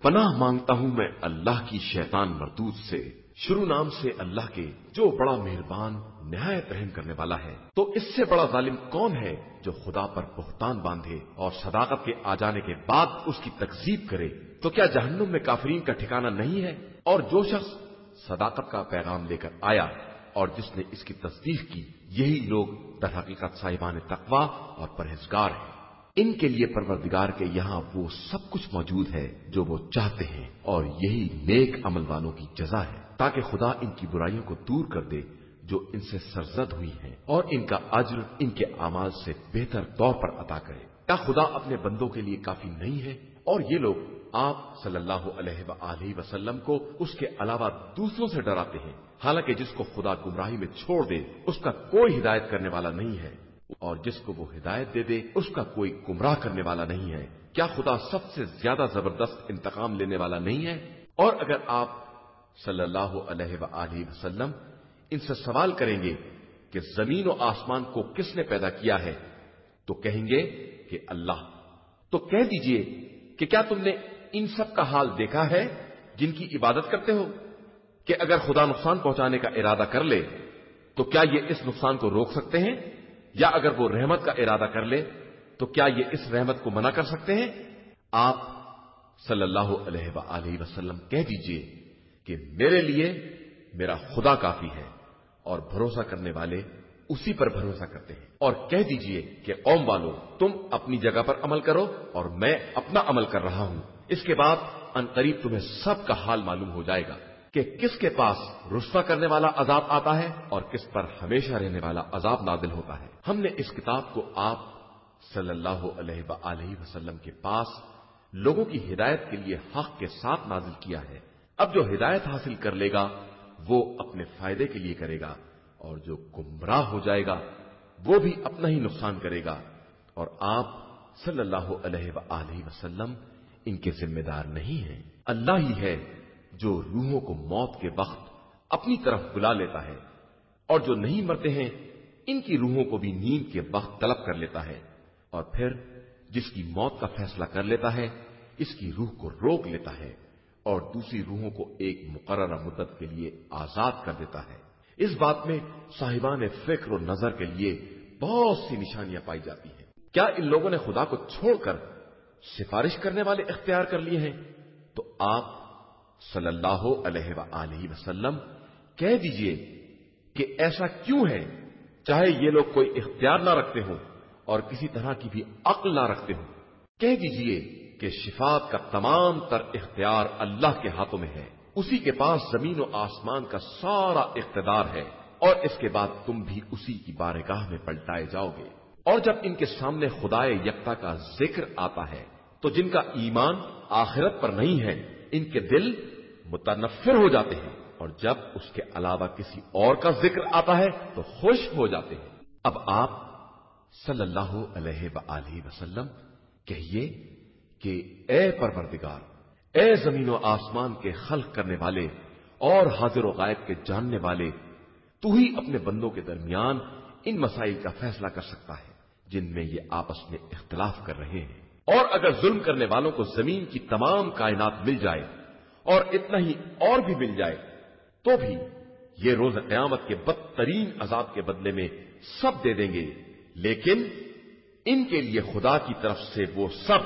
پناہ مانگتا ہوں میں اللہ کی شیطان مردود سے، شروع نام سے اللہ کے جو بڑا مہربان نہایت رحم کرنے والا ہے۔ تو اس سے بڑا ظالم کون ہے جو خدا پر بہتان باندھے اور صداقت کے آ جانے کے بعد اس کی تکذیب کرے؟ تو کیا جہنم میں کافرین کا ٹھکانہ نہیں ہے؟ اور جو شخص صداقت کا پیغام لے کر آیا اور جس نے اس کی تصدیق کی، یہی لوگ در حقیقت صاحبان تقوی اور پرہیزگار ہیں۔ ان کے لیے پروردگار کے یہاں وہ سب کچھ موجود ہے جو وہ چاہتے ہیں، اور یہی نیک عمل والوں کی جزا ہے، تاکہ خدا ان کی برائیوں کو دور کر دے جو ان سے سرزد ہوئی ہیں، اور ان کا اجر ان کے اعمال سے بہتر طور پر عطا کرے۔ کیا خدا اپنے بندوں کے لیے کافی نہیں ہے؟ اور یہ لوگ آپ صلی اللہ علیہ وآلہ وسلم کو اس کے علاوہ دوسروں سے ڈراتے ہیں، حالانکہ جس کو خدا گمراہی میں چھوڑ دے اس کا کوئی ہدایت کرنے والا نہیں ہے، اور جس کو وہ ہدایت دے دے اس کا کوئی گمراہ کرنے والا نہیں ہے۔ کیا خدا سب سے زیادہ زبردست انتقام لینے والا نہیں ہے؟ اور اگر آپ صلی اللہ علیہ وآلہ وسلم ان سے سوال کریں گے کہ زمین و آسمان کو کس نے پیدا کیا ہے، تو کہیں گے کہ اللہ۔ تو کہہ دیجئے کہ کیا تم نے ان سب کا حال دیکھا ہے جن کی عبادت کرتے ہو، کہ اگر خدا نقصان پہنچانے کا ارادہ کر لے تو کیا یہ اس نقصان کو روک سکتے ہیں؟ یا اگر وہ رحمت کا ارادہ کر لے تو کیا یہ اس رحمت کو منع کر سکتے ہیں؟ آپ صلی اللہ علیہ وآلہ وسلم کہہ دیجئے کہ میرے لیے میرا خدا کافی ہے، اور بھروسہ کرنے والے اسی پر بھروسہ کرتے ہیں۔ اور کہہ دیجئے کہ قوم والو، تم اپنی جگہ پر عمل کرو اور میں اپنا عمل کر رہا ہوں، اس کے بعد عنقریب تمہیں سب کا حال معلوم ہو جائے گا کہ کس کے پاس رسوا کرنے والا عذاب آتا ہے اور کس پر ہمیشہ رہنے والا عذاب نازل ہوتا ہے۔ ہم نے اس کتاب کو آپ صلی اللہ علیہ وآلہ وسلم کے پاس لوگوں کی ہدایت کے لیے حق کے ساتھ نازل کیا ہے۔ اب جو ہدایت حاصل کر لے گا وہ اپنے فائدے کے لیے کرے گا، اور جو گمراہ ہو جائے گا وہ بھی اپنا ہی نقصان کرے گا، اور آپ صلی اللہ علیہ وآلہ وسلم ان کے ذمہ دار نہیں ہیں۔ اللہ ہی ہے جو روحوں کو موت کے وقت اپنی طرف بلا لیتا ہے، اور جو نہیں مرتے ہیں ان کی روحوں کو بھی نیند کے وقت طلب کر لیتا ہے، اور پھر جس کی موت کا فیصلہ کر لیتا ہے اس کی روح کو روک لیتا ہے، اور دوسری روحوں کو ایک مقررہ مدت کے لیے آزاد کر دیتا ہے۔ اس بات میں صاحبان فکر و نظر کے لیے بہت سی نشانیاں پائی جاتی ہیں۔ کیا ان لوگوں نے خدا کو چھوڑ کر سفارش کرنے والے اختیار کر لیے ہیں؟ تو آپ صلی اللہ علیہ وآلہ وسلم کہہ دیجئے کہ ایسا کیوں ہے، چاہے یہ لوگ کوئی اختیار نہ رکھتے ہوں اور کسی طرح کی بھی عقل نہ رکھتے ہوں۔ کہہ دیجئے کہ شفاعت کا تمام تر اختیار اللہ کے ہاتھوں میں ہے، اسی کے پاس زمین و آسمان کا سارا اقتدار ہے، اور اس کے بعد تم بھی اسی کی بارگاہ میں پلٹائے جاؤ گے۔ اور جب ان کے سامنے خدائے یکتا کا ذکر آتا ہے تو جن کا ایمان آخرت پر نہیں ہے ان کے دل متنفر ہو جاتے ہیں، اور جب اس کے علاوہ کسی اور کا ذکر آتا ہے تو خوش ہو جاتے ہیں۔ اب آپ صلی اللہ علیہ وآلہ وسلم کہیے کہ اے پروردگار، اے زمین و آسمان کے خلق کرنے والے اور حاضر و غائب کے جاننے والے، تو ہی اپنے بندوں کے درمیان ان مسائل کا فیصلہ کر سکتا ہے جن میں یہ آپس میں اختلاف کر رہے ہیں۔ اور اگر ظلم کرنے والوں کو زمین کی تمام کائنات مل جائے اور اتنا ہی اور بھی مل جائے تو بھی یہ روز قیامت کے بدترین عذاب کے بدلے میں سب دے دیں گے، لیکن ان کے لیے خدا کی طرف سے وہ سب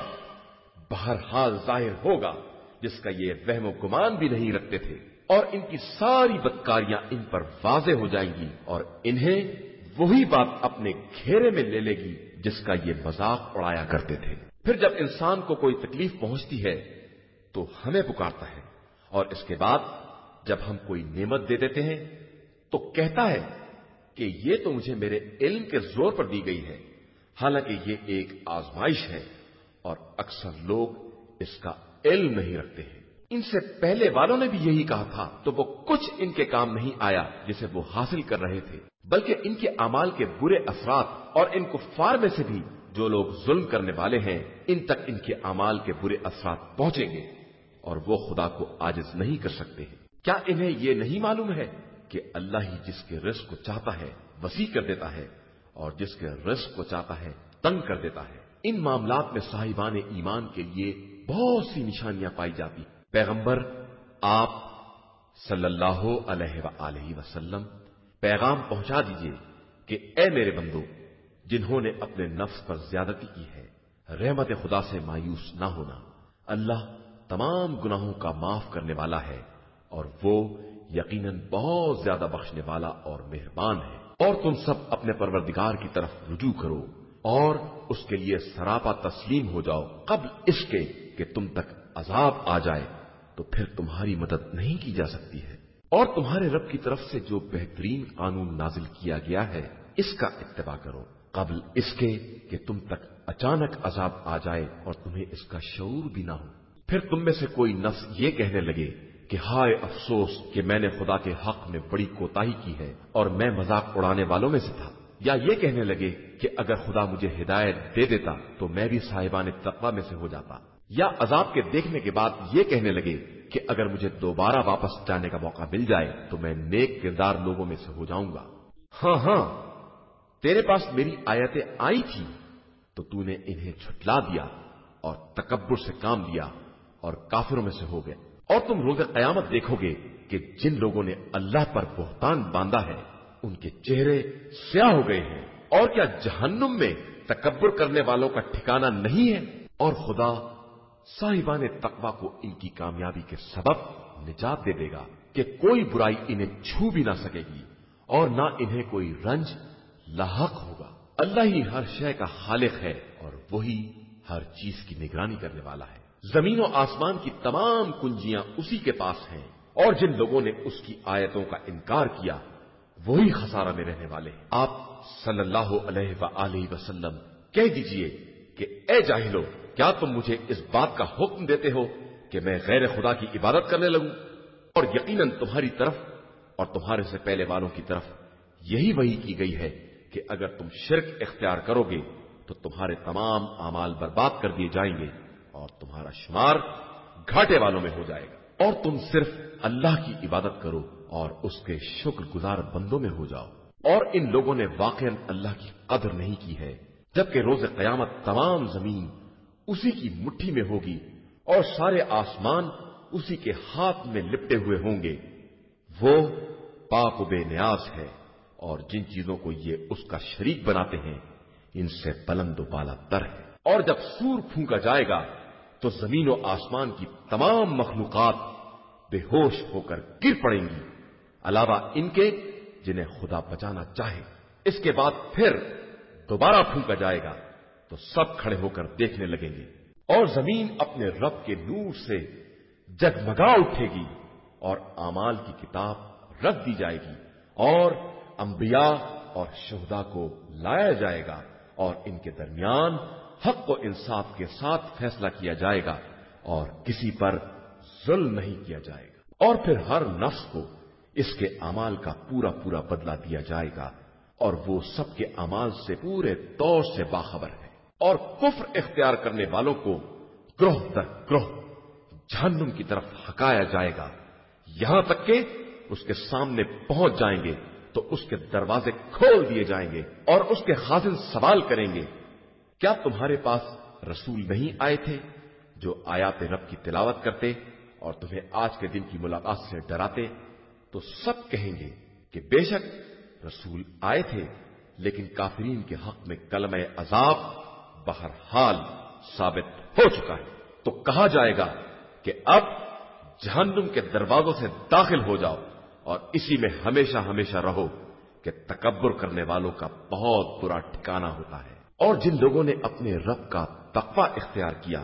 بہرحال ظاہر ہوگا جس کا یہ وہم و گمان بھی نہیں رکھتے تھے، اور ان کی ساری بدکاریاں ان پر واضح ہو جائیں گی، اور انہیں وہی بات اپنے گھیرے میں لے لے گی جس کا یہ مذاق اڑایا کرتے تھے۔ پھر جب انسان کو کوئی تکلیف پہنچتی ہے تو ہمیں پکارتا ہے، اور اس کے بعد جب ہم کوئی نعمت دے دیتے ہیں تو کہتا ہے کہ یہ تو مجھے میرے علم کے زور پر دی گئی ہے، حالانکہ یہ ایک آزمائش ہے اور اکثر لوگ اس کا علم نہیں رکھتے ہیں۔ ان سے پہلے والوں نے بھی یہی کہا تھا تو وہ کچھ ان کے کام نہیں آیا جسے وہ حاصل کر رہے تھے، بلکہ ان کے اعمال کے برے اثرات، اور ان کفار میں سے بھی جو لوگ ظلم کرنے والے ہیں ان تک ان کے اعمال کے برے اثرات پہنچیں گے، اور وہ خدا کو عاجز نہیں کر سکتے ہیں۔ کیا انہیں یہ نہیں معلوم ہے کہ اللہ ہی جس کے رزق کو چاہتا ہے وسیع کر دیتا ہے اور جس کے رزق کو چاہتا ہے تنگ کر دیتا ہے؟ ان معاملات میں صاحبان ایمان کے لیے बहुत सी निशानियां पाई जाती। पैगंबर आप सल्लल्लाहु अलैहि वसल्लम पैगाम पहुंचा दीजिए कि ए मेरे बंदो, जिन्होंने अपने नफ्स पर ज्यादती की है, रहमत खुदा से मायूस ना होना। अल्लाह तमाम गुनाहों का माफ करने वाला है और वो यकीनन बहुत ज्यादा बख्शने वाला और मेहरबान है। और तुम सब अपने परवरदिगार की तरफ रुजू करो और उसके लिए सरापा तस्लीम हो जाओ, कब्ल इसके कि तुम तक अजाब आ जाए तो फिर तुम्हारी मदद नहीं की जा सकती है। और तुम्हारे रब की तरफ से जो बेहतरीन कानून नाजिल किया गया है, इसका इत्तिबा करो, कब्ल इसके कि तुम तक अचानक अजाब आ जाए और तुम्हें इसका शऊर भी ना हो। फिर तुम में से कोई नफ्स ये कहने लगे कि हाय अफसोस कि मैंने खुदा के हक में बड़ी कोताही की है और मैं मजाक उड़ाने वालों में से था। या ये कहने लगे कि अगर खुदा मुझे हिदायत दे देता तो मैं भी साहिबान तक़वा में से हो जाता। या अजाब के देखने के बाद ये कहने लगे कि अगर मुझे दोबारा वापस जाने का मौका मिल जाए तो मैं नेक किरदार लोगों में से हो जाऊंगा। हाँ, तेरे पास मेरी आयतें आई थी तो तूने इन्हें झुठला दिया और तकब्बुर से काम लिया और काफिरों में से हो गए। और तुम रोज़ क़यामत देखोगे कि जिन लोगों ने अल्लाह पर बुहतान बांधा है उनके चेहरे स्याह हो गए हैं। और क्या जहन्नुम में तकब्बुर करने वालों का ठिकाना नहीं है? और खुदा साहिबान तक़वा को इनकी कामयाबी के सबब निजात दे देगा कि कोई बुराई इन्हें छू भी ना सकेगी और ना इन्हें कोई रंज लाहक होगा। अल्लाह ही हर शय का खालिक है और वही हर चीज की निगरानी करने वाला है। जमीन और आसमान की तमाम कुंजियां उसी के पास हैं और जिन लोगों ने उसकी आयतों का इनकार किया वही खसारा में रहने वाले हैं। आप सल्लल्लाहु अलैहि वसल्लम कह दीजिए कि ए जाहिलो, क्या तुम मुझे इस बात का हुक्म देते हो कि मैं गैर खुदा की इबादत करने लगूं? और यकीनन तुम्हारी तरफ और तुम्हारे से पहले वालों की तरफ यही वही की गई है कि अगर तुम शिर्क इख्तियार करोगे तो तुम्हारे तमाम आमाल बर्बाद कर दिए जाएंगे और तुम्हारा शुमार घाटे वालों में हो जाएगा। और तुम सिर्फ अल्लाह की इबादत करो और उसके शुक्रगुजार बंदों में हो जाओ। और इन लोगों ने वाकईन अल्लाह की कदर नहीं की है, जबकि रोज़ क़यामत तमाम जमीन उसी की मुट्ठी में होगी और सारे आसमान उसी के हाथ में लिपटे हुए होंगे। वो पाक बेनियाज है और जिन चीजों को ये उसका शरीक बनाते हैं इनसे बुलंद बाला तर है। और जब सूर फूंका जाएगा तो जमीन और आसमान की तमाम मखलूकात बेहोश होकर गिर पड़ेंगी, अलावा इनके जिन्हें खुदा बचाना चाहे। इसके बाद फिर दोबारा फूंका जाएगा तो सब खड़े होकर देखने लगेंगे और जमीन अपने रब के नूर से जगमगा उठेगी और आमाल की किताब रख दी जाएगी और अंबिया और शुहदा को लाया जाएगा और इनके दरमियान हक व इंसाफ के साथ फैसला किया जाएगा और किसी पर जुल्म नहीं किया जाएगा। और फिर हर नफ्स को इसके अमाल का पूरा पूरा बदला दिया जाएगा और वो सबके अमाल से पूरे तौर से बाखबर है। और कुफ्र इख्तियार करने वालों को ग्रोह दर ग्रोह जहन्नुम की तरफ हकाया जाएगा, यहां तक कि उसके सामने पहुंच जाएंगे तो उसके दरवाजे खोल दिए जाएंगे और उसके खाजिन सवाल करेंगे, क्या तुम्हारे पास रसूल नहीं आए थे जो आयात रब की तिलावत करते और तुम्हें आज के दिन की मुलाकात से डराते? तो सब कहेंगे कि बेशक रसूल आए थे, लेकिन काफिरीन के हक में कलमे अजाब बहरहाल साबित हो चुका है। तो कहा जाएगा कि अब जहन्नुम के दरवाजों से दाखिल हो जाओ और इसी में हमेशा हमेशा रहो कि तकब्बुर करने वालों का बहुत बुरा ठिकाना होता है। और जिन लोगों ने अपने रब का तक़वा इख्तियार किया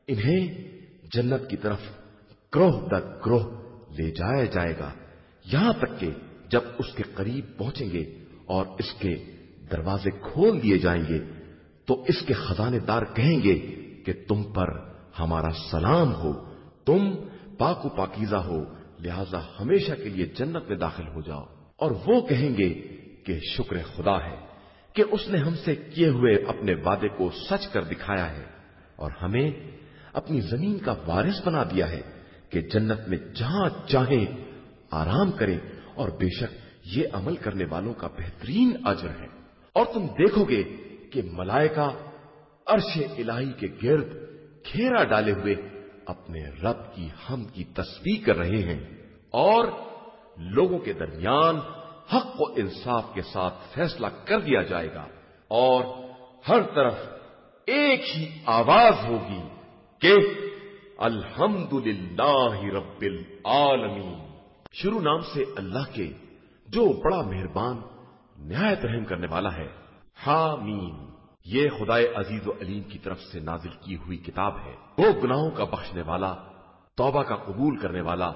इन्हें जन्नत की तरफ ग्रोह दर ग्रोह ले जाया जाएगा, यहां तक कि जब उसके करीब पहुंचेंगे और इसके दरवाजे खोल दिए जाएंगे तो इसके खजानेदार कहेंगे कि तुम पर हमारा सलाम हो, तुम पाक पाकीज़ा हो, लिहाजा हमेशा के लिए जन्नत में दाखिल हो जाओ। और वो कहेंगे कि शुक्र खुदा है कि उसने हमसे किए हुए अपने वादे को सच कर दिखाया है और हमें अपनी जमीन का वारिस बना दिया है कि जन्नत में जहां चाहे आराम करें और बेशक ये अमल करने वालों का बेहतरीन अजर है। और तुम देखोगे कि मलाइका अर्श इलाही के गिर्द घेरा डाले हुए अपने रब की हमद की तस्बीह कर रहे हैं और लोगों के दरमियान हक व इंसाफ के साथ फैसला कर दिया जाएगा और हर तरफ एक ही आवाज होगी कि अल्हम्दुलिल्लाहि रब्बिल आलमीन। शुरू नाम से अल्लाह के जो बड़ा मेहरबान निहायत रहम करने वाला है। हामीन, ये खुदाए अजीज व अलीम की तरफ से नाजिल की हुई किताब है। वो गुनाहों का बख्शने वाला, तौबा का कबूल करने वाला,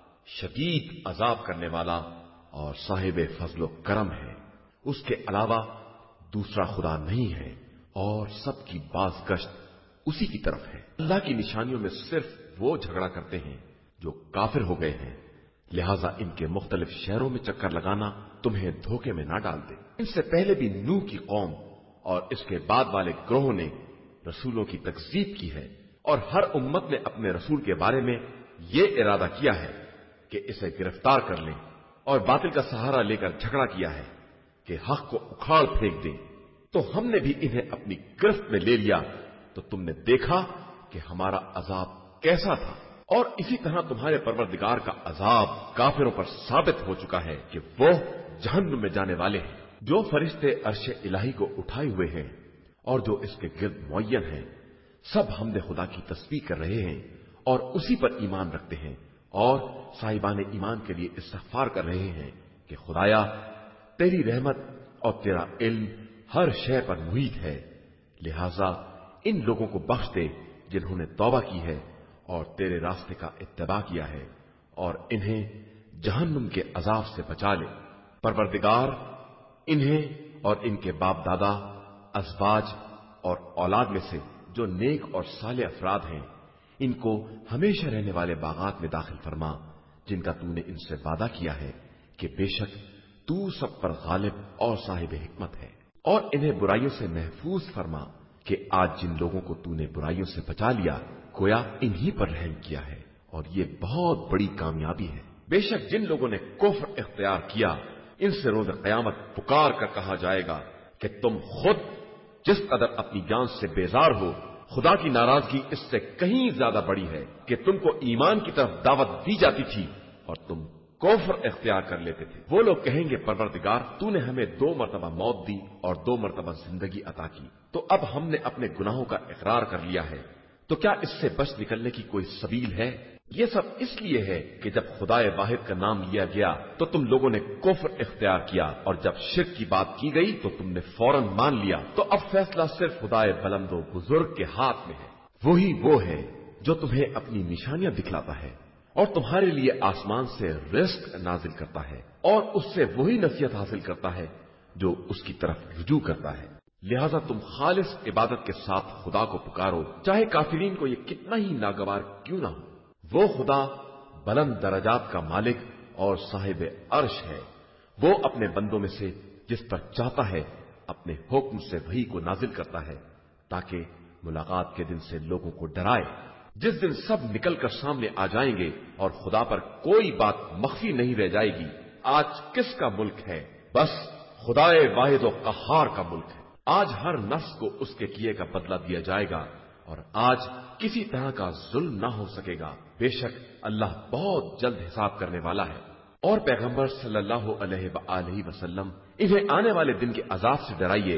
शदीद अजाब करने वाला और साहिब फजलो करम है। उसके अलावा दूसरा खुदा नहीं है और सबकी बाज़गश्त उसी की तरफ है। अल्लाह की निशानियों में सिर्फ वो झगड़ा करते हैं जो काफिर हो गए हैं, लिहाजा इनके मुख्तलिफ शहरों में चक्कर लगाना तुम्हें धोखे में ना डाल दे। इनसे पहले भी नूह की कौम और इसके बाद वाले ग्रोह ने रसूलों की तकज़ीब की है और हर उम्मत ने अपने रसूल के बारे में ये इरादा किया है कि इसे गिरफ्तार कर लें और बातिल का सहारा लेकर झगड़ा किया है कि हक को उखाड़ फेंक दें। तो हमने भी इन्हें अपनी गिरफ्त में ले लिया तो तुमने देखा कि हमारा अजाब कैसा था। और इसी तरह तुम्हारे परवरदिगार का अजाब काफिरों पर साबित हो चुका है कि वो जहन्नुम में जाने वाले हैं। जो फरिश्ते अर्श इलाही को उठाए हुए हैं और जो इसके गिर्द मुअय्यन हैं, सब हमदे खुदा की तस्बीह कर रहे हैं और उसी पर ईमान रखते हैं और साहिबान ईमान के लिए इस्तग़फ़ार कर रहे हैं कि खुदाया तेरी रहमत और तेरा इल्म हर शय पर मुहीत है, लिहाजा इन लोगों को बख्श दे जिन्होंने तौबा की है और तेरे रास्ते का इत्तबा किया है और इन्हें जहन्नुम के अजाब से बचा ले। परवरदिगार इन्हें और इनके बाप दादा, अज़वाज और औलाद में से जो नेक और साले अफराद हैं, इनको हमेशा रहने वाले बागात में दाखिल फरमा जिनका तूने इनसे वादा किया है कि बेशक तू सब पर गालिब और साहिब हिकमत है। और इन्हें बुराइयों से महफूज फरमा कि आज जिन लोगों को तूने बुराइयों से बचा लिया गोया इन्हीं पर रहम किया है और ये बहुत बड़ी कामयाबी है। बेशक जिन लोगों ने कुफ्र इख्तियार किया इनसे रोज क़यामत पुकार कर कहा जाएगा कि तुम खुद जिस कदर अपनी जान से बेजार हो, खुदा की नाराजगी इससे कहीं ज्यादा बड़ी है कि तुमको ईमान की तरफ दावत दी जाती थी और तुम कुफ्र इख्तियार कर लेते थे। वो लोग कहेंगे परवरदिगार तूने हमें 2 मरतबा मौत दी और 2 मरतबा जिंदगी अता की, तो अब हमने अपने गुनाहों का इकरार कर लिया है, तो क्या इससे बच निकलने की कोई सबील है? ये सब इसलिए है कि जब खुदाए वाहिद का नाम लिया गया तो तुम लोगों ने कुफ्र इख्तियार किया और जब शिर्क की बात की गई तो तुमने फौरन मान लिया। तो अब फैसला सिर्फ खुदाए बुलंदो बुजुर्ग के हाथ में है। वही वो है जो तुम्हें अपनी निशानियां दिखलाता है और तुम्हारे लिए आसमान से रिज़्क़ नाजिल करता है और उससे वही नसीहत हासिल करता है जो उसकी तरफ रुजू करता है। लिहाजा तुम खालिस इबादत के साथ खुदा को पुकारो, चाहे काफिरीन को ये कितना ही नागवार क्यों ना हो। वो खुदा बुलंद दरजात का मालिक और साहिब अर्श है। वो अपने बंदों में से जिस पर चाहता है अपने हुक्म से वही को नाजिल करता है ताकि मुलाकात के दिन से लोगों को डराए, जिस दिन सब निकलकर सामने आ जाएंगे और खुदा पर कोई बात मख्फी नहीं रह जाएगी। आज किसका मुल्क है? बस खुदाए वाहिद व कहार का मुल्क है। आज हर नफ्स को उसके किए का बदला दिया जाएगा और आज किसी तरह का जुल्म ना हो सकेगा। बेशक अल्लाह बहुत जल्द हिसाब करने वाला है। और पैगंबर सल्लल्लाहु अलैहि वसल्लम इन्हें आने वाले दिन के अजाब से डराइए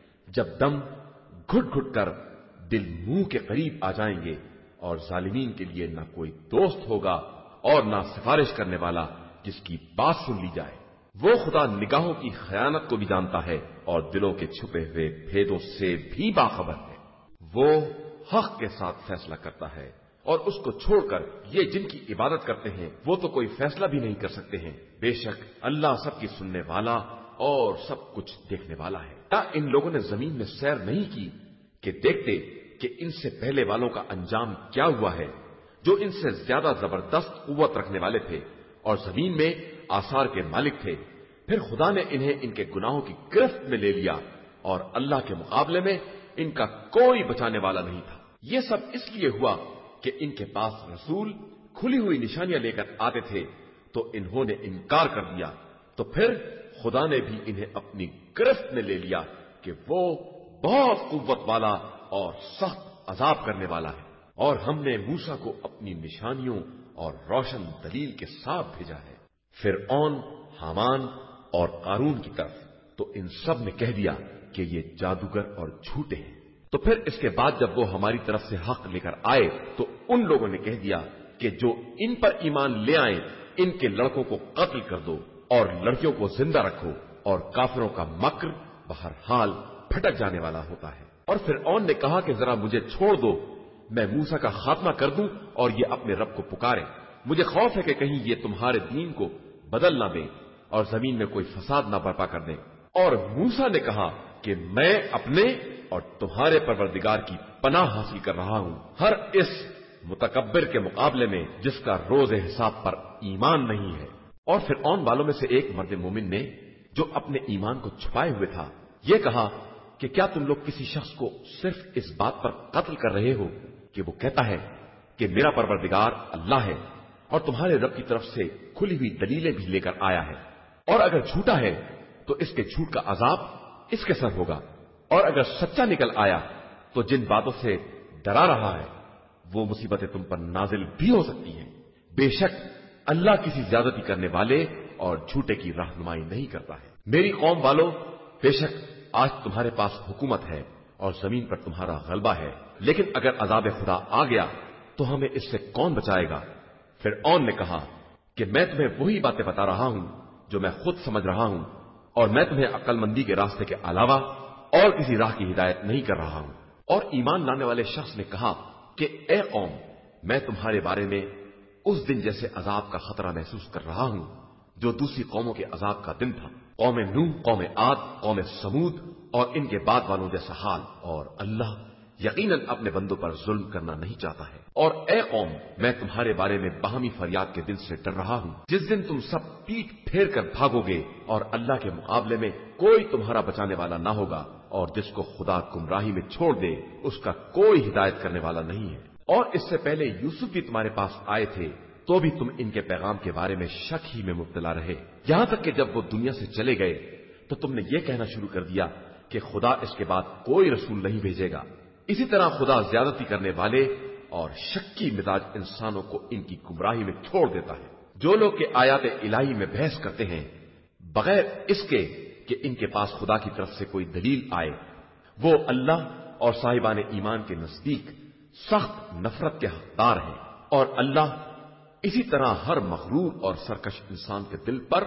जब दम घुट घुट कर दिल मुंह के करीब आ जाएंगे और जालिमीन के लिए न कोई दोस्त होगा और न सिफारिश करने वाला जिसकी बात सुन ली जाए। वो खुदा निगाहों की खयानत को भी जानता है और दिलों के छुपे हुए भेदों से भी बाखबर है। वो हक के साथ फैसला करता है और उसको छोड़कर ये जिनकी इबादत करते हैं वो तो कोई फैसला भी नहीं कर सकते हैं। बेशक अल्लाह सबकी सुनने वाला और सब कुछ देखने वाला है। क्या इन लोगों ने जमीन में सैर नहीं की कि देखते कि इनसे पहले वालों का अंजाम क्या हुआ है, जो इनसे ज्यादा जबरदस्त कुव्वत रखने वाले थे और जमीन में आसार के मालिक थे। फिर खुदा ने इन्हें इनके गुनाहों की गिरफ्त में ले लिया और अल्लाह के मुकाबले में इनका कोई बचाने वाला नहीं था। ये सब इसलिए हुआ कि इनके पास रसूल खुली हुई निशानियां लेकर आते थे तो इन्होंने इनकार कर दिया। तो फिर खुदा ने भी इन्हें अपनी गिरफ्त में ले लिया कि वो बहुत कुव्वत वाला और सख्त अजाब करने वाला है। اور ہم نے موسیٰ کو اپنی نشانیوں اور روشن دلیل کے ساتھ بھیجا ہے۔ فرعون، حامان اور قارون کی طرف تو ان سب نے کہہ دیا کہ یہ جادوگر اور جھوٹے ہیں۔ تو پھر اس کے بعد جب وہ ہماری طرف سے حق لے کر آئے تو ان لوگوں نے کہہ دیا کہ جو ان پر ایمان لے آئیں ان کے لڑکوں کو قتل کر دو اور لڑکیوں کو زندہ رکھو، اور کافروں کا مکر بہرحال پھٹک جانے والا ہوتا ہے۔ اور فرعون نے کہا کہ ذرا مجھے چھوڑ دو، میں موسیٰ کا خاتمہ کر دوں اور یہ اپنے رب کو پکارے، مجھے خوف ہے کہ کہیں یہ تمہارے دین کو بدل نہ دیں اور زمین میں کوئی فساد نہ برپا کر دیں۔ اور موسیٰ نے کہا کہ میں اپنے اور تمہارے پروردگار کی پناہ حاصل کر رہا ہوں ہر اس متکبر کے مقابلے میں جس کا روز حساب پر ایمان نہیں ہے۔ اور فرعون والوں میں سے ایک مرد مومن نے جو اپنے ایمان کو چھپائے ہوئے تھا یہ کہا کہ کیا تم لوگ کسی شخص کو صرف اس بات پر قتل کر رہے ہو کہ وہ کہتا ہے کہ میرا پروردگار اللہ ہے اور تمہارے رب کی طرف سے کھلی ہوئی دلیلیں بھی لے کر آیا ہے، اور اگر جھوٹا ہے تو اس کے جھوٹ کا عذاب اس کے سر ہوگا، اور اگر سچا نکل آیا تو جن باتوں سے ڈرا رہا ہے وہ مصیبتیں تم پر نازل بھی ہو سکتی ہیں۔ بے شک اللہ کسی زیادتی کرنے والے اور جھوٹے کی رہنمائی نہیں کرتا ہے۔ میری قوم والو، بے شک آج تمہارے پاس حکومت ہے اور زمین پر تمہارا غلبہ ہے، لیکن اگر عذاب خدا آ گیا تو ہمیں اس سے کون بچائے گا؟ فرعون نے کہا کہ میں تمہیں وہی باتیں بتا رہا ہوں جو میں خود سمجھ رہا ہوں، اور میں تمہیں عقل مندی کے راستے کے علاوہ اور کسی راہ کی ہدایت نہیں کر رہا ہوں۔ اور ایمان لانے والے شخص نے کہا کہ اے قوم، میں تمہارے بارے میں اس دن جیسے عذاب کا خطرہ محسوس کر رہا ہوں جو دوسری قوموں کے عذاب کا دن تھا، قوم نوح، قوم عاد، قوم سمود اور ان کے بعد والوں جیسا حال، اور اللہ یقیناً اپنے بندوں پر ظلم کرنا نہیں چاہتا ہے۔ اور اے قوم، میں تمہارے بارے میں باہمی فریاد کے دن سے ڈر رہا ہوں جس دن تم سب پیٹ پھیر کر بھاگو گے اور اللہ کے مقابلے میں کوئی تمہارا بچانے والا نہ ہوگا، اور جس کو خدا گمراہی میں چھوڑ دے اس کا کوئی ہدایت کرنے والا نہیں ہے۔ اور اس سے پہلے یوسف بھی تمہارے پاس آئے تھے تو بھی تم ان کے پیغام کے بارے میں شک ہی میں مبتلا رہے، یہاں تک کہ جب وہ دنیا سے چلے گئے تو تم نے یہ کہنا شروع کر دیا کہ خدا اس کے بعد کوئی رسول نہیں بھیجے گا۔ اسی طرح خدا زیادتی کرنے والے اور شکی مزاج انسانوں کو ان کی گمراہی میں چھوڑ دیتا ہے۔ جو لوگ کہ آیات الہی میں بحث کرتے ہیں بغیر اس کے کہ ان کے پاس خدا کی طرف سے کوئی دلیل آئے، وہ اللہ اور صاحبان ایمان کے نزدیک سخت نفرت کے حقدار ہیں، اور اللہ اسی طرح ہر مغرور اور سرکش انسان کے دل پر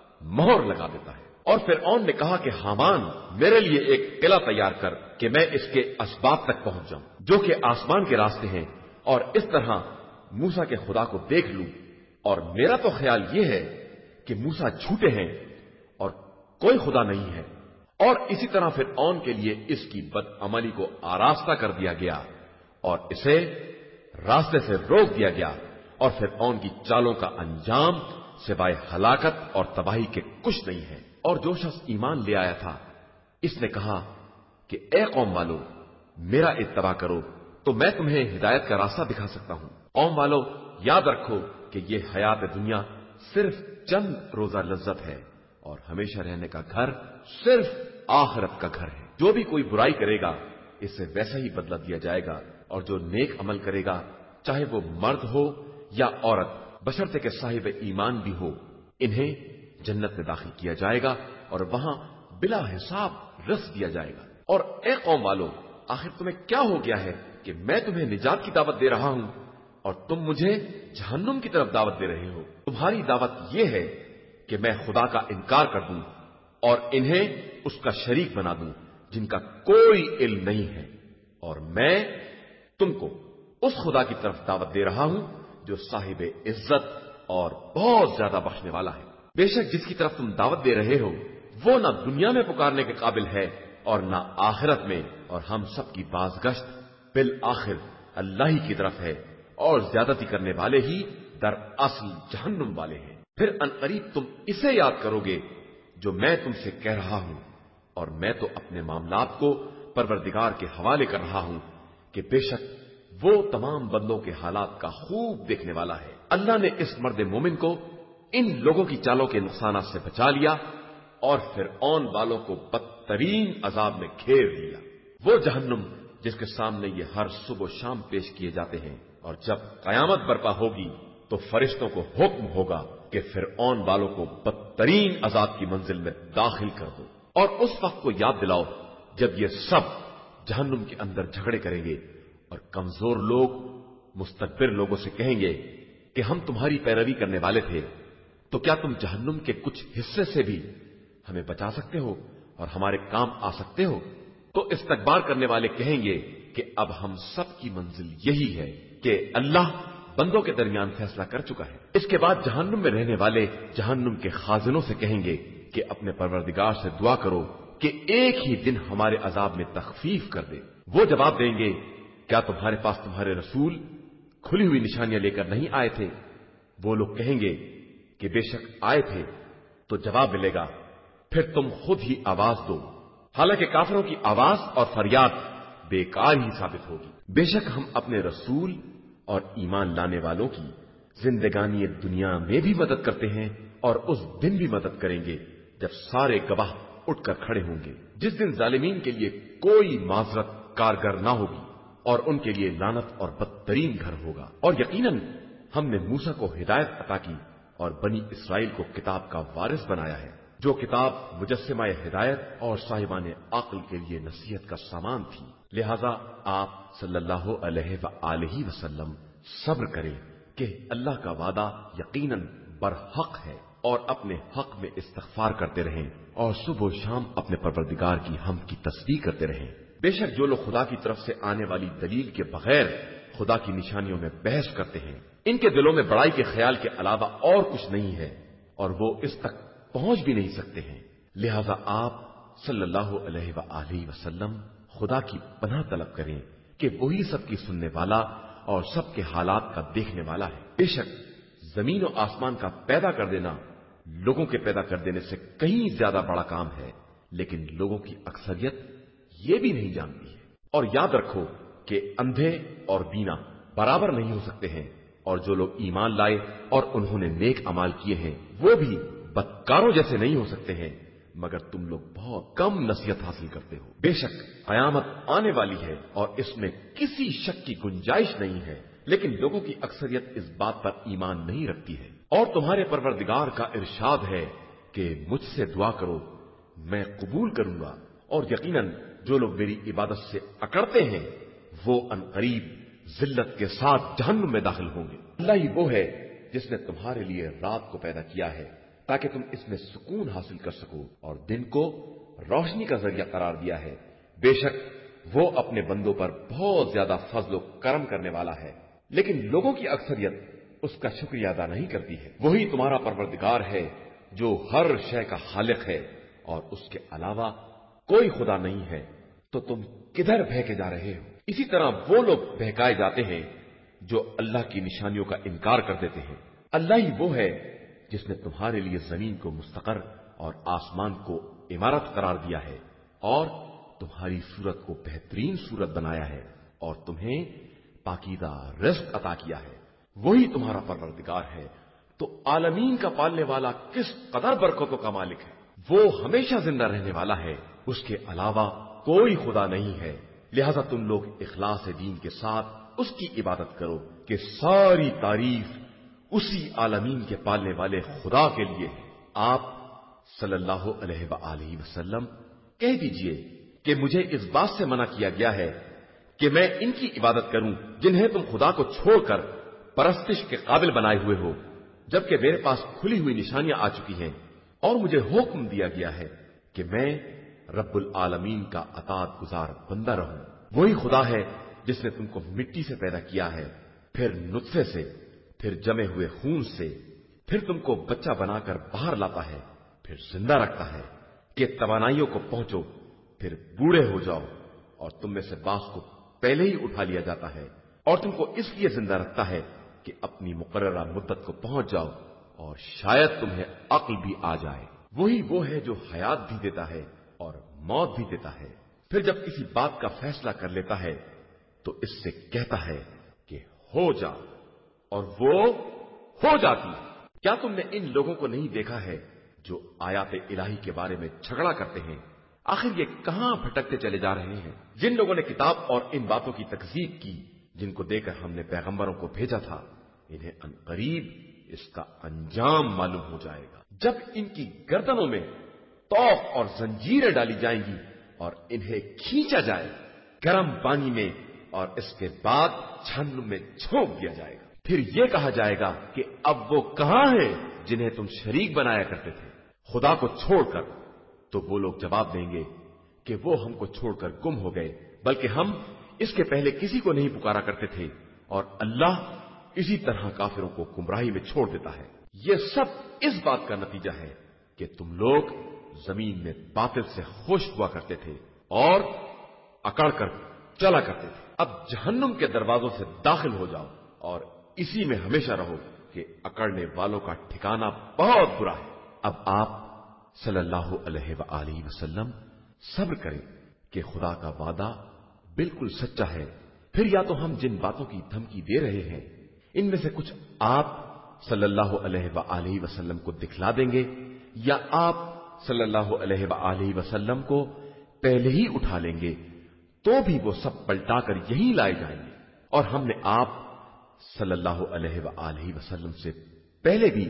مہر لگا دیتا ہے۔ اور فرعون نے کہا کہ حامان، میرے لیے ایک قلعہ تیار کر کہ میں اس کے اسباب تک پہنچ جاؤں جو کہ آسمان کے راستے ہیں، اور اس طرح موسیٰ کے خدا کو دیکھ لوں۔ اور میرا تو خیال یہ ہے کہ موسیٰ جھوٹے ہیں اور کوئی خدا نہیں ہے۔ اور اسی طرح فرعون کے لیے اس کی بدعملی کو آراستہ کر دیا گیا اور اسے راستے سے روک دیا گیا، اور فرعون کی چالوں کا انجام سوائے ہلاکت اور تباہی کے کچھ نہیں ہے۔ اور جو شخص ایمان لے آیا تھا اس نے کہا کہ اے قوم والو، میرا اتباع کرو تو میں تمہیں ہدایت کا راستہ دکھا سکتا ہوں۔ قوم والو، یاد رکھو کہ یہ حیات دنیا صرف چند روزہ لذت ہے اور ہمیشہ رہنے کا گھر صرف آخرت کا گھر ہے۔ جو بھی کوئی برائی کرے گا اس سے ویسا ہی بدلہ دیا جائے گا، اور جو نیک عمل کرے گا چاہے وہ مرد ہو یا عورت، بشرطے کہ صاحب ایمان بھی ہو، انہیں جنت میں داخل کیا جائے گا اور وہاں بلا حساب رزق دیا جائے گا۔ اور اے قوم والو، آخر تمہیں کیا ہو گیا ہے کہ میں تمہیں نجات کی دعوت دے رہا ہوں اور تم مجھے جہنم کی طرف دعوت دے رہے ہو؟ تمہاری دعوت یہ ہے کہ میں خدا کا انکار کر دوں اور انہیں اس کا شریک بنا دوں جن کا کوئی علم نہیں ہے، اور میں تم کو اس خدا کی طرف دعوت دے رہا ہوں جو صاحب عزت اور بہت زیادہ بخشنے والا ہے۔ بے شک جس کی طرف تم دعوت دے رہے ہو وہ نہ دنیا میں پکارنے کے قابل ہے اور نہ آخرت میں، اور ہم سب کی بازگشت بالآخر اللہ ہی کی طرف ہے، اور زیادتی کرنے والے ہی در اصل جہنم والے ہیں۔ پھر عنقریب تم اسے یاد کرو گے جو میں تم سے کہہ رہا ہوں، اور میں تو اپنے معاملات کو پروردگار کے حوالے کر رہا ہوں کہ بے شک وہ تمام بندوں کے حالات کا خوب دیکھنے والا ہے۔ اللہ نے اس مرد مومن کو ان لوگوں کی چالوں کے نقصانات سے بچا لیا اور فرعون والوں کو بدترین عذاب میں گھیر دیا۔ وہ جہنم جس کے سامنے یہ ہر صبح و شام پیش کیے جاتے ہیں، اور جب قیامت برپا ہوگی تو فرشتوں کو حکم ہوگا کہ فرعون والوں کو بدترین عذاب کی منزل میں داخل کر دو، اور اس وقت کو یاد دلاؤ جب یہ سب جہنم کے اندر جھگڑے کریں گے اور کمزور لوگ مستکبر لوگوں سے کہیں گے کہ ہم تمہاری پیروی کرنے والے تھے، تو کیا تم جہنم کے کچھ حصے سے بھی ہمیں بچا سکتے ہو اور ہمارے کام آ سکتے ہو؟ تو استکبار کرنے والے کہیں گے کہ اب ہم سب کی منزل یہی ہے کہ اللہ بندوں کے درمیان فیصلہ کر چکا ہے۔ اس کے بعد جہنم میں رہنے والے جہنم کے خازنوں سے کہیں گے کہ اپنے پروردگار سے دعا کرو کہ ایک ہی دن ہمارے عذاب میں تخفیف کر دے۔ وہ جواب دیں گے، کیا تمہارے پاس تمہارے رسول کھلی ہوئی نشانیاں لے کر نہیں آئے تھے؟ وہ لوگ کہیں گے کہ بے شک آئے تھے۔ تو جواب ملے گا، پھر تم خود ہی آواز دو، حالانکہ کافروں کی آواز اور فریاد بیکار ہی ثابت ہوگی۔ بے شک ہم اپنے رسول اور ایمان لانے والوں کی زندگانی دنیا میں بھی مدد کرتے ہیں اور اس دن بھی مدد کریں گے جب سارے گواہ اٹھ کر کھڑے ہوں گے، جس دن ظالمین کے لیے کوئی معذرت کارگر نہ ہوگی اور ان کے لیے لعنت اور بدترین گھر ہوگا۔ اور یقیناً ہم نے موسیٰ کو ہدایت عطا کی اور بنی اسرائیل کو کتاب کا وارث بنایا ہے، جو کتاب مجسمہ ہدایت اور صاحبان عقل کے لیے نصیحت کا سامان تھی۔ لہذا آپ صلی اللہ علیہ وآلہ وسلم صبر کریں کہ اللہ کا وعدہ یقیناً برحق ہے، اور اپنے حق میں استغفار کرتے رہیں اور صبح و شام اپنے پروردگار کی حمد کی تسبیح کرتے رہیں۔ بے شک جو لوگ خدا کی طرف سے آنے والی دلیل کے بغیر خدا کی نشانیوں میں بحث کرتے ہیں، ان کے دلوں میں بڑائی کے خیال کے علاوہ اور کچھ نہیں ہے اور وہ اس تک پہنچ بھی نہیں سکتے ہیں۔ لہذا آپ صلی اللہ علیہ وآلہ وسلم خدا کی پناہ طلب کریں کہ وہی سب کی سننے والا اور سب کے حالات کا دیکھنے والا ہے۔ بے شک زمین و آسمان کا پیدا کر دینا لوگوں کے پیدا کر دینے سے کہیں زیادہ بڑا کام ہے، لیکن لوگوں کی اکثریت یہ بھی نہیں جانتی ہے۔ اور یاد رکھو کہ اندھے اور بینا برابر نہیں ہو سکتے ہیں، اور جو لوگ ایمان لائے اور انہوں نے نیک اعمال کیے ہیں وہ بھی بدکاروں جیسے نہیں ہو سکتے ہیں، مگر تم لوگ بہت کم نصیحت حاصل کرتے ہو۔ بے شک قیامت آنے والی ہے اور اس میں کسی شک کی گنجائش نہیں ہے، لیکن لوگوں کی اکثریت اس بات پر ایمان نہیں رکھتی ہے۔ اور تمہارے پروردگار کا ارشاد ہے کہ مجھ سے دعا کرو، میں قبول کروں گا، اور یقیناً جو لوگ میری عبادت سے اکڑتے ہیں وہ عنقریب ذلت کے ساتھ جہنم میں داخل ہوں گے۔ اللہ ہی وہ ہے جس نے تمہارے لیے رات کو پیدا کیا ہے تاکہ تم اس میں سکون حاصل کر سکو، اور دن کو روشنی کا ذریعہ قرار دیا ہے۔ بے شک وہ اپنے بندوں پر بہت زیادہ فضل و کرم کرنے والا ہے، لیکن لوگوں کی اکثریت اس کا شکریہ ادا نہیں کرتی ہے۔ وہی تمہارا پروردگار ہے جو ہر شے کا خالق ہے اور اس کے علاوہ کوئی خدا نہیں ہے، تو تم کدھر بہکے جا رہے ہو؟ اسی طرح وہ لوگ بہکائے جاتے ہیں جو اللہ کی نشانیوں کا انکار کر دیتے ہیں۔ اللہ ہی وہ ہے جس نے تمہارے لیے زمین کو مستقر اور آسمان کو عمارت قرار دیا ہے، اور تمہاری صورت کو بہترین صورت بنایا ہے، اور تمہیں پاکیزہ رزق عطا کیا ہے۔ وہی تمہارا پروردگار ہے تو عالمین کا پالنے والا کس قدر برکتوں کا مالک ہے۔ وہ ہمیشہ زندہ رہنے والا ہے، اس کے علاوہ کوئی خدا نہیں ہے۔ لہذا تم لوگ اخلاص دین کے ساتھ اس کی عبادت کرو کہ ساری تعریف اسی عالمین کے پالنے والے خدا کے لیے ہے۔ آپ صلی اللہ علیہ وآلہ وسلم کہہ دیجئے کہ مجھے اس بات سے منع کیا گیا ہے کہ میں ان کی عبادت کروں جنہیں تم خدا کو چھوڑ کر پرستش کے قابل بنائے ہوئے ہو، جبکہ میرے پاس کھلی ہوئی نشانیاں آ چکی ہیں، اور مجھے حکم دیا گیا ہے کہ میں رب العالمین کا اطاعت گزار بندہ رہوں۔ وہی خدا ہے جس نے تم کو مٹی سے پیدا کیا ہے، پھر نطفے سے، پھر جمے ہوئے خون سے، پھر تم کو بچہ بنا کر باہر لاتا ہے، پھر زندہ رکھتا ہے کہ توانائیوں کو پہنچو، پھر بوڑھے ہو جاؤ، اور تم میں سے بعض کو پہلے ہی اٹھا لیا جاتا ہے، اور تم کو اس لیے زندہ رکھتا ہے کہ اپنی مقررہ مدت کو پہنچ جاؤ اور شاید تمہیں عقل بھی آ جائے۔ وہی وہ ہے جو حیات بھی دیتا ہے اور موت بھی دیتا ہے، پھر جب کسی بات کا فیصلہ کر لیتا ہے تو اس سے کہتا ہے کہ ہو جا، اور وہ ہو جاتی ہے۔ کیا تم نے ان لوگوں کو نہیں دیکھا ہے جو آیات الہی کے بارے میں جھگڑا کرتے ہیں آخر یہ کہاں بھٹکتے چلے جا رہے ہیں؟ جن لوگوں نے کتاب اور ان باتوں کی تکذیب کی جن کو دے کر ہم نے پیغمبروں کو بھیجا تھا، انہیں عنقریب اس کا انجام معلوم ہو جائے گا، جب ان کی گردنوں میں توق اور زنجیریں ڈالی جائیں گی اور انہیں کھینچا جائے گرم پانی میں اور اس کے بعد جہنم میں جھونک دیا جائے گا۔ پھر یہ کہا جائے گا کہ اب وہ کہاں ہیں جنہیں تم شریک بنایا کرتے تھے خدا کو چھوڑ کر؟ تو وہ لوگ جواب دیں گے کہ وہ ہم کو چھوڑ کر گم ہو گئے، بلکہ ہم اس کے پہلے کسی کو نہیں پکارا کرتے تھے، اور اللہ اسی طرح کافروں کو گمراہی میں چھوڑ دیتا ہے۔ یہ سب اس بات کا نتیجہ ہے کہ تم لوگ زمین میں باطل سے خوش ہوا کرتے تھے اور اکڑ کر چلا کرتے تھے۔ اب جہنم کے دروازوں سے داخل ہو جاؤ اور اسی میں ہمیشہ رہو کہ اکڑنے والوں کا ٹھکانہ بہت برا ہے۔ اب آپ صلی اللہ علیہ وآلہ وسلم صبر کریں کہ خدا کا وعدہ بالکل سچا ہے۔ پھر یا تو ہم جن باتوں کی دھمکی دے رہے ہیں ان میں سے کچھ آپ صلی اللہ علیہ وآلہ وسلم کو دکھلا دیں گے، یا آپ صلی اللہ علیہ وآلہ وسلم کو پہلے ہی اٹھا لیں گے، تو بھی وہ سب پلٹا کر یہی لائے جائیں گے۔ اور ہم نے آپ صلی اللہ علیہ وآلہ وسلم سے پہلے بھی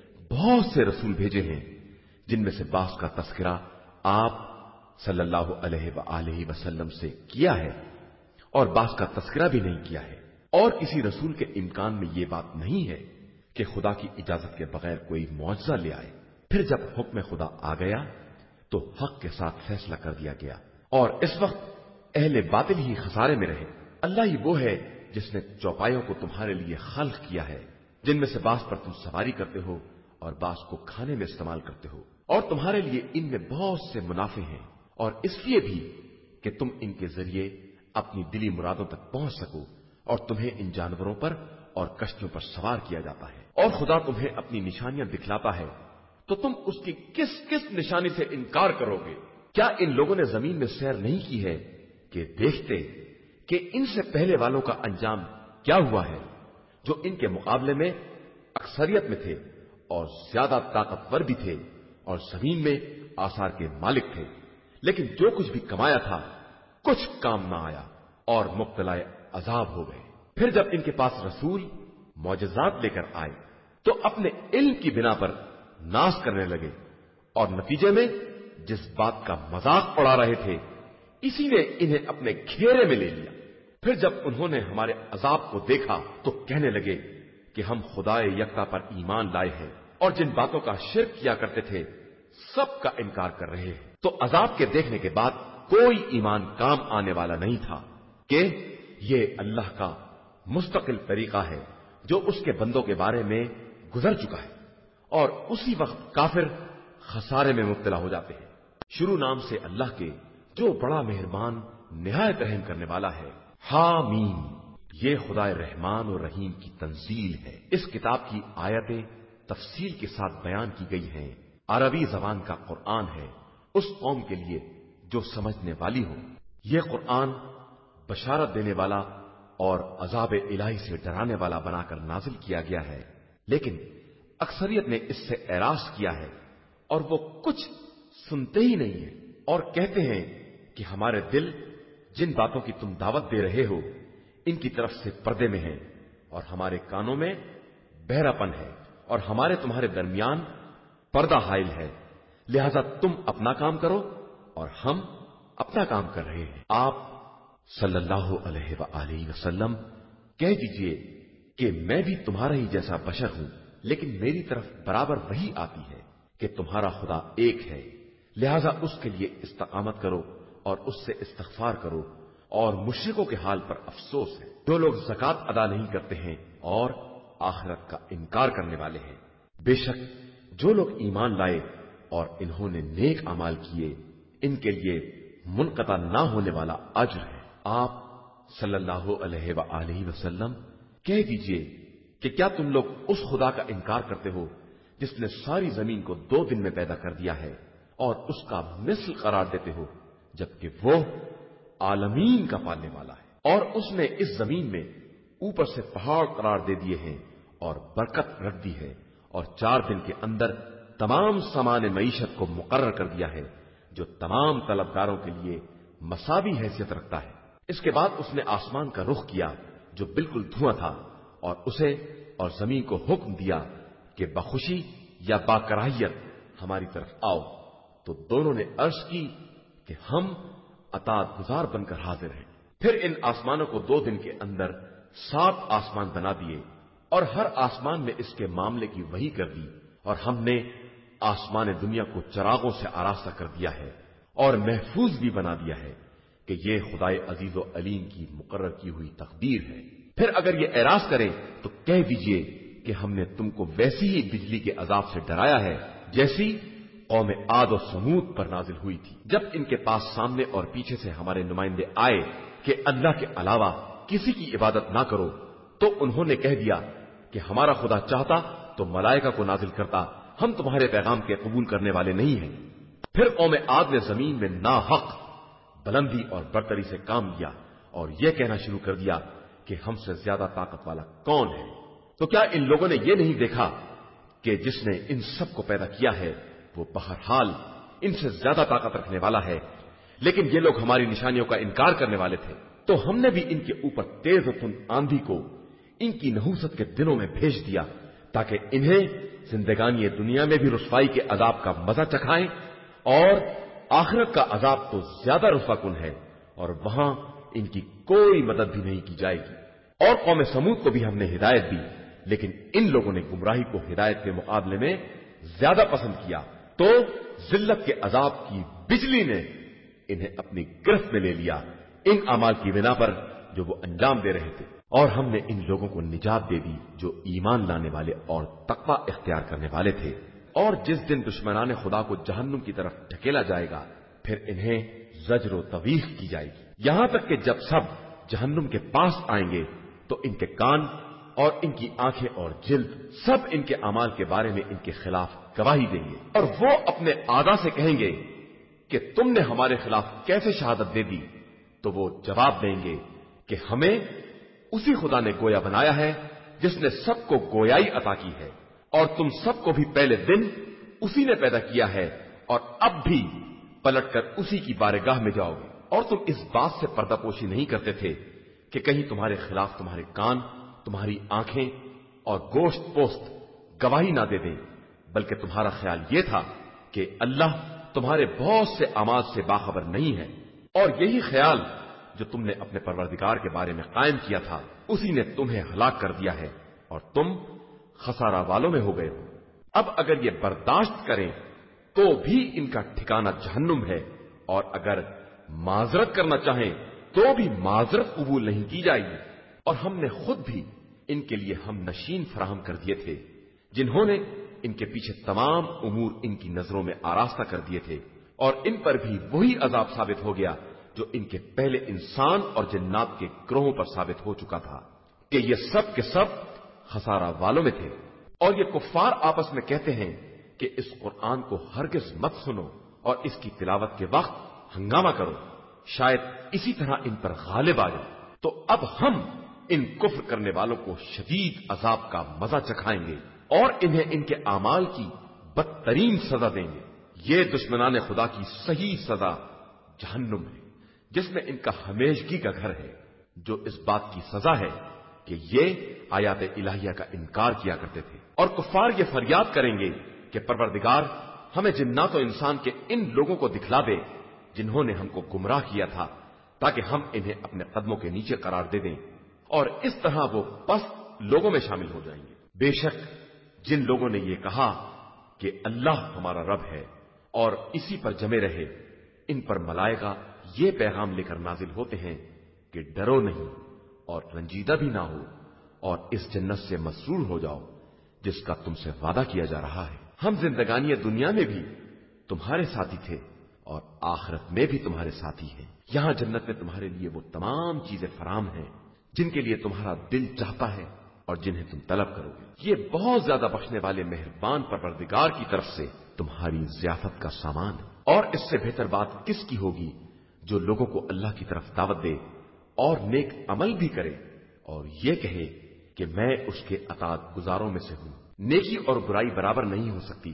بہت سے رسول بھیجے ہیں جن میں سے بعض کا تذکرہ آپ صلی اللہ علیہ وآلہ وسلم سے کیا ہے اور بعض کا تذکرہ بھی نہیں کیا ہے، اور کسی رسول کے امکان میں یہ بات نہیں ہے کہ خدا کی اجازت کے بغیر کوئی معجزہ لے آئے۔ پھر جب حکم خدا آ گیا تو حق کے ساتھ فیصلہ کر دیا گیا، اور اس وقت اہل باطل ہی خسارے میں رہے۔ اللہ ہی وہ ہے جس نے چوپایوں کو تمہارے لیے خلق کیا ہے، جن میں سے بعض پر تم سواری کرتے ہو اور بعض کو کھانے میں استعمال کرتے ہو، اور تمہارے لیے ان میں بہت سے منافع ہیں، اور اس لیے بھی کہ تم ان کے ذریعے اپنی دلی مرادوں تک پہنچ سکو، اور تمہیں ان جانوروں پر اور کشتیوں پر سوار کیا جاتا ہے، اور خدا تمہیں اپنی نشانیاں دکھلاتا ہے تو تم اس کی کس کس نشانی سے انکار کرو گے؟ کیا ان لوگوں نے زمین میں سیر نہیں کی ہے کہ دیکھتے کہ ان سے پہلے والوں کا انجام کیا ہوا ہے، جو ان کے مقابلے میں اکثریت میں تھے اور زیادہ طاقتور بھی تھے اور زمین میں آثار کے مالک تھے، لیکن جو کچھ بھی کمایا تھا کچھ کام نہ آیا اور مبتلا عذاب ہو گئے۔ پھر جب ان کے پاس رسول معجزات لے کر آئے تو اپنے علم کی بنا پر ناز کرنے لگے، اور نتیجے میں جس بات کا مذاق اڑا رہے تھے اسی نے انہیں اپنے گھیرے میں لے لیا۔ پھر جب انہوں نے ہمارے عذاب کو دیکھا تو کہنے لگے کہ ہم خدائے یکتا پر ایمان لائے ہیں، اور جن باتوں کا شرک کیا کرتے تھے سب کا انکار کر رہے ہیں۔ تو عذاب کے دیکھنے کے بعد کوئی ایمان کام آنے والا نہیں تھا کہ یہ اللہ کا مستقل طریقہ ہے جو اس کے بندوں کے بارے میں گزر چکا ہے، اور اسی وقت کافر خسارے میں مبتلا ہو جاتے ہیں۔ شروع نام سے اللہ کے جو بڑا مہربان نہایت رحم کرنے والا ہے۔ حامیم، یہ خدائے رحمان اور رحیم کی تنزیل ہے۔ اس کتاب کی آیتیں تفصیل کے ساتھ بیان کی گئی ہیں۔ عربی زبان کا قرآن ہے اس قوم کے لیے جو سمجھنے والی ہو۔ یہ قرآن بشارت دینے والا اور عذاب الہی سے ڈرانے والا بنا کر نازل کیا گیا ہے، لیکن اکثریت نے اس سے اعراض کیا ہے اور وہ کچھ سنتے ہی نہیں ہیں، اور کہتے ہیں کہ ہمارے دل جن باتوں کی تم دعوت دے رہے ہو ان کی طرف سے پردے میں ہیں، اور ہمارے کانوں میں بہراپن ہے، اور ہمارے تمہارے درمیان پردہ حائل ہے، لہذا تم اپنا کام کرو اور ہم اپنا کام کر رہے ہیں۔ آپ صلی اللہ علیہ وآلہ وسلم کہہ دیجئے کہ میں بھی تمہارا ہی جیسا بشر ہوں، لیکن میری طرف برابر وہی آتی ہے کہ تمہارا خدا ایک ہے، لہذا اس کے لیے استقامت کرو اور اس سے استغفار کرو، اور مشرکوں کے حال پر افسوس ہے جو لوگ زکات ادا نہیں کرتے ہیں اور آخرت کا انکار کرنے والے ہیں۔ بے شک جو لوگ ایمان لائے اور انہوں نے نیک اعمال کیے ان کے لیے منقطع نہ ہونے والا اجر ہے۔ آپ صلی اللہ علیہ وآلہ وسلم کہہ دیجئے کہ کیا تم لوگ اس خدا کا انکار کرتے ہو جس نے ساری زمین کو 2 دن میں پیدا کر دیا ہے اور اس کا مثل قرار دیتے ہو، جبکہ وہ عالمین کا پالنے والا ہے، اور اس نے اس زمین میں اوپر سے پہاڑ قرار دے دیے ہیں اور برکت رکھ دی ہے، اور 4 دن کے اندر تمام سامان معیشت کو مقرر کر دیا ہے، جو تمام طلبگاروں کے لیے مساوی حیثیت رکھتا ہے۔ اس کے بعد اس نے آسمان کا رخ کیا جو بالکل دھواں تھا، اور اسے اور زمین کو حکم دیا کہ بخوشی یا باکراہیت ہماری طرف آؤ، تو دونوں نے عرض کی کہ ہم اطاعت گزار بن کر حاضر ہیں۔ پھر ان آسمانوں کو 2 دن کے اندر 7 آسمان بنا دیے، اور ہر آسمان میں اس کے معاملے کی وحی کر دی، اور ہم نے آسمان دنیا کو چراغوں سے آراستہ کر دیا ہے اور محفوظ بھی بنا دیا ہے کہ یہ خدائے عزیز و علیم کی مقرر کی ہوئی تقدیر ہے۔ پھر اگر یہ اعراض کریں تو کہہ دیجئے کہ ہم نے تم کو ویسی ہی بجلی کے عذاب سے ڈرایا ہے جیسی قوم عاد و سمود پر نازل ہوئی تھی، جب ان کے پاس سامنے اور پیچھے سے ہمارے نمائندے آئے کہ اللہ کے علاوہ کسی کی عبادت نہ کرو، تو انہوں نے کہہ دیا کہ ہمارا خدا چاہتا تو ملائکہ کو نازل کرتا، ہم تمہارے پیغام کے قبول کرنے والے نہیں ہیں۔ پھر قوم عاد نے زمین میں ناحق بلندی اور برتری سے کام لیا اور یہ کہنا شروع کر دیا کہ ہم سے زیادہ طاقت والا کون ہے؟ تو کیا ان لوگوں نے یہ نہیں دیکھا کہ جس نے ان سب کو پیدا کیا ہے وہ بہرحال ان سے زیادہ طاقت رکھنے والا ہے؟ لیکن یہ لوگ ہماری نشانیوں کا انکار کرنے والے تھے، تو ہم نے بھی ان کے اوپر تیز و تند آندھی کو ان کی نحوست کے دنوں میں بھیج دیا تاکہ انہیں زندگانی دنیا میں بھی رسوائی کے عذاب کا مزہ چکھائیں، اور آخرت کا عذاب تو زیادہ رسوا کن ہے اور وہاں ان کی کوئی مدد بھی نہیں کی جائے گی۔ اور قوم سمود کو بھی ہم نے ہدایت دی، لیکن ان لوگوں نے گمراہی کو ہدایت کے مقابلے میں زیادہ پسند کیا، تو ذلت کے عذاب کی بجلی نے انہیں اپنی گرفت میں لے لیا ان اعمال کی بنا پر جو وہ انجام دے رہے تھے۔ اور ہم نے ان لوگوں کو نجات دے دی جو ایمان لانے والے اور تقوی اختیار کرنے والے تھے۔ اور جس دن دشمنان خدا کو جہنم کی طرف ڈھکیلا جائے گا پھر انہیں زجر و تویخ کی جائے گی، یہاں تک کہ جب سب جہنم کے پاس آئیں گے تو ان کے کان اور ان کی آنکھیں اور جلد سب ان کے اعمال کے بارے میں ان کے خلاف گواہی دیں گے، اور وہ اپنے اعضاء سے کہیں گے کہ تم نے ہمارے خلاف کیسے شہادت دے دی؟ تو وہ جواب دیں گے کہ ہمیں اسی خدا نے گویا بنایا ہے جس نے سب کو گویائی عطا کی ہے، اور تم سب کو بھی پہلے دن اسی نے پیدا کیا ہے اور اب بھی پلٹ کر اسی کی بارگاہ میں جاؤ گے۔ اور تم اس بات سے پردہ پوشی نہیں کرتے تھے کہ کہیں تمہارے خلاف تمہارے کان، تمہاری آنکھیں اور گوشت پوست گواہی نہ دے دیں، بلکہ تمہارا خیال یہ تھا کہ اللہ تمہارے بہت سے اعمال سے باخبر نہیں ہے، اور یہی خیال جو تم نے اپنے پروردگار کے بارے میں قائم کیا تھا اسی نے تمہیں ہلاک کر دیا ہے اور تم خسارہ والوں میں ہو گئے ہو۔ اب اگر یہ برداشت کریں تو بھی ان کا ٹھکانہ جہنم ہے، اور اگر معذرت کرنا چاہیں تو بھی معذرت قبول نہیں کی جائے گی۔ اور ہم نے خود بھی ان کے لیے ہم نشین فراہم کر دیے تھے جنہوں نے ان کے پیچھے تمام امور ان کی نظروں میں آراستہ کر دیے تھے، اور ان پر بھی وہی عذاب ثابت ہو گیا جو ان کے پہلے انسان اور جنات کے گروہوں پر ثابت ہو چکا تھا کہ یہ سب کے سب خسارہ والوں میں تھے۔ اور یہ کفار آپس میں کہتے ہیں کہ اس قرآن کو ہرگز مت سنو اور اس کی تلاوت کے وقت ہنگامہ کرو، شاید اسی طرح ان پر غالب آ جائے۔ تو اب ہم ان کفر کرنے والوں کو شدید عذاب کا مزہ چکھائیں گے اور انہیں ان کے اعمال کی بدترین سزا دیں گے۔ یہ دشمنان خدا کی صحیح سزا جہنم ہے جس میں ان کا ہمیشگی کا گھر ہے، جو اس بات کی سزا ہے کہ یہ آیات الہیہ کا انکار کیا کرتے تھے۔ اور کفار یہ فریاد کریں گے کہ پروردگار ہمیں جنات و انسان کے ان لوگوں کو دکھلا دے جنہوں نے ہم کو گمراہ کیا تھا، تاکہ ہم انہیں اپنے قدموں کے نیچے قرار دے دیں، اور اس طرح وہ پست لوگوں میں شامل ہو جائیں گے۔ بے شک جن لوگوں نے یہ کہا کہ اللہ ہمارا رب ہے اور اسی پر جمے رہے، ان پر ملائکہ یہ پیغام لے کر نازل ہوتے ہیں کہ ڈرو نہیں اور رنجیدہ بھی نہ ہو، اور اس جنت سے مسرور ہو جاؤ جس کا تم سے وعدہ کیا جا رہا ہے۔ ہم زندگانی دنیا میں بھی تمہارے ساتھی تھے اور آخرت میں بھی تمہارے ساتھی ہیں۔ یہاں جنت میں تمہارے لیے وہ تمام چیزیں فراہم ہیں جن کے لیے تمہارا دل چاہتا ہے اور جنہیں تم طلب کرو گے۔ یہ بہت زیادہ بخشنے والے مہربان پروردگار کی طرف سے تمہاری ضیافت کا سامان ہے۔ اور اس سے بہتر بات کس کی ہوگی جو لوگوں کو اللہ کی طرف دعوت دے اور نیک عمل بھی کرے اور یہ کہے کہ میں اس کے اطاعت گزاروں میں سے ہوں۔ نیکی اور برائی برابر نہیں ہو سکتی،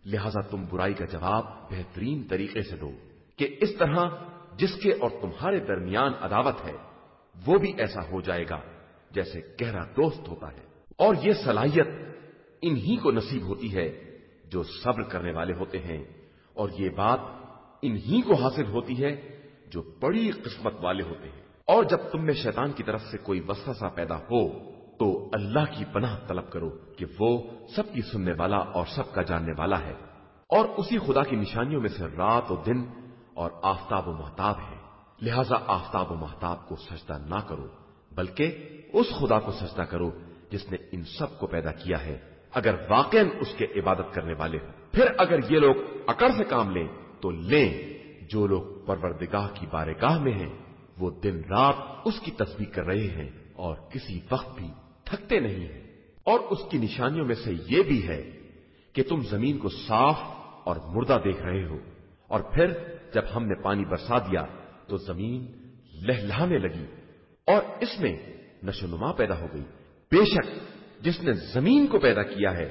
لہذا تم برائی کا جواب بہترین طریقے سے دو کہ اس طرح جس کے اور تمہارے درمیان عداوت ہے وہ بھی ایسا ہو جائے گا جیسے گہرا دوست ہوتا ہے. اور یہ صلاحیت انہی کو نصیب ہوتی ہے جو صبر کرنے والے ہوتے ہیں، اور یہ بات انہی کو حاصل ہوتی ہے جو بڑی قسمت والے ہوتے ہیں. اور جب تم میں شیطان کی طرف سے کوئی وسوسہ پیدا ہو تو اللہ کی پناہ طلب کرو کہ وہ سب کی سننے والا اور سب کا جاننے والا ہے. اور اسی خدا کی نشانیوں میں سے رات و دن اور آفتاب و مہتاب ہے. لہذا آفتاب و مہتاب کو سجدہ نہ کرو بلکہ اس خدا کو سجدہ کرو جس نے ان سب کو پیدا کیا ہے، اگر واقعا اس کے عبادت کرنے والے ہو. پھر اگر یہ لوگ عقل سے کام لیں تو لیں. جو لوگ پروردگاہ کی بارگاہ میں ہیں وہ دن رات اس کی تسبیح کر رہے ہیں اور کسی وقت بھی تھکتے نہیں ہیں. اور اس کی نشانیوں میں سے یہ بھی ہے کہ تم زمین کو صاف اور مردہ دیکھ رہے ہو، اور پھر جب ہم نے پانی برسا دیا تو زمین لہلہانے لگی اور اس میں نشو نما پیدا ہو گئی. بے شک جس نے زمین کو پیدا کیا ہے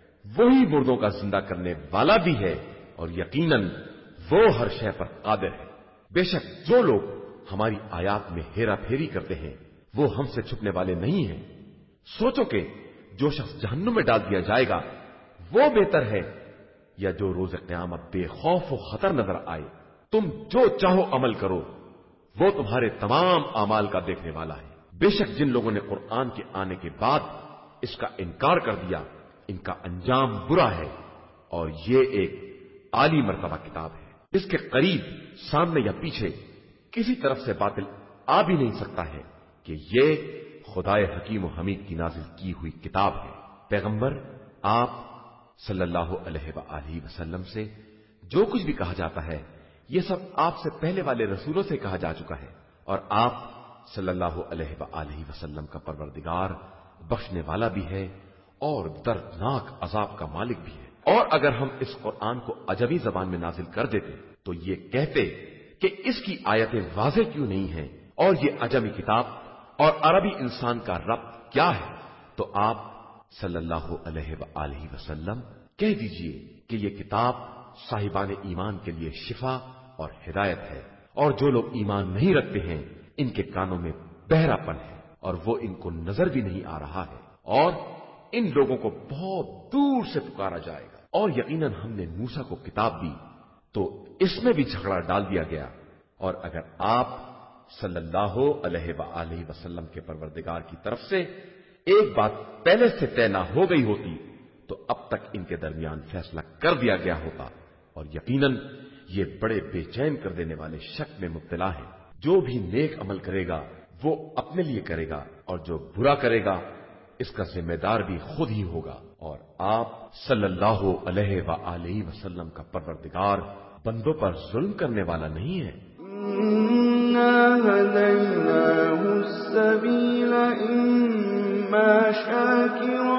وہی مردوں کا زندہ کرنے والا بھی ہے، اور یقیناً وہ ہر شے پر قادر ہے. بے شک جو لوگ ہماری آیات میں ہیرا پھیری کرتے ہیں وہ ہم سے چھپنے والے نہیں ہیں. سوچو کہ جو شخص جہنم میں ڈال دیا جائے گا وہ بہتر ہے یا جو روز قیامت بے خوف و خطر نظر آئے. تم جو چاہو عمل کرو وہ تمہارے تمام اعمال کا دیکھنے والا ہے. بے شک جن لوگوں نے قرآن کے آنے کے بعد اس کا انکار کر دیا ان کا انجام برا ہے، اور یہ ایک عالی مرتبہ کتاب ہے. اس کے قریب سامنے یا پیچھے کسی طرف سے باطل آ بھی نہیں سکتا ہے کہ یہ خدائے حکیم و حمید کی نازل کی ہوئی کتاب ہے. پیغمبر آپ صلی اللہ علیہ وآلہ وسلم سے جو کچھ بھی کہا جاتا ہے یہ سب آپ سے پہلے والے رسولوں سے کہا جا چکا ہے، اور آپ صلی اللہ علیہ وآلہ وسلم کا پروردگار بخشنے والا بھی ہے اور دردناک عذاب کا مالک بھی ہے. اور اگر ہم اس قرآن کو عجمی زبان میں نازل کر دیتے تو یہ کہتے کہ اس کی آیتیں واضح کیوں نہیں ہیں، اور یہ عجمی کتاب اور عربی انسان کا ربط کیا ہے، تو آپ صلی اللہ علیہ وآلہ وسلم کہہ دیجئے کہ یہ کتاب صاحبان ایمان کے لیے شفا اور ہدایت ہے، اور جو لوگ ایمان نہیں رکھتے ہیں ان کے کانوں میں بہرا پن ہے اور وہ ان کو نظر بھی نہیں آ رہا ہے، اور ان لوگوں کو بہت دور سے پکارا جائے گا. اور یقیناً ہم نے موسیٰ کو کتاب دی تو اس میں بھی جھگڑا ڈال دیا گیا، اور اگر آپ صلی اللہ علیہ وآلہ وسلم کے پروردگار کی طرف سے ایک بات پہلے سے طے نہ ہو گئی ہوتی تو اب تک ان کے درمیان فیصلہ کر دیا گیا ہوتا. اور یقیناً یہ بڑے بے چین کر دینے والے شک میں مبتلا ہے. جو بھی نیک عمل کرے گا وہ اپنے لیے کرے گا، اور جو برا کرے گا اس کا ذمہ دار بھی خود ہی ہوگا. اور آپ صلی اللہ علیہ وآلہ وسلم کا پروردگار بندوں پر ظلم کرنے والا نہیں ہے. إِنَّا هَدَيْنَاهُ السَّبِيلَ إِمَّا شَاكِرًا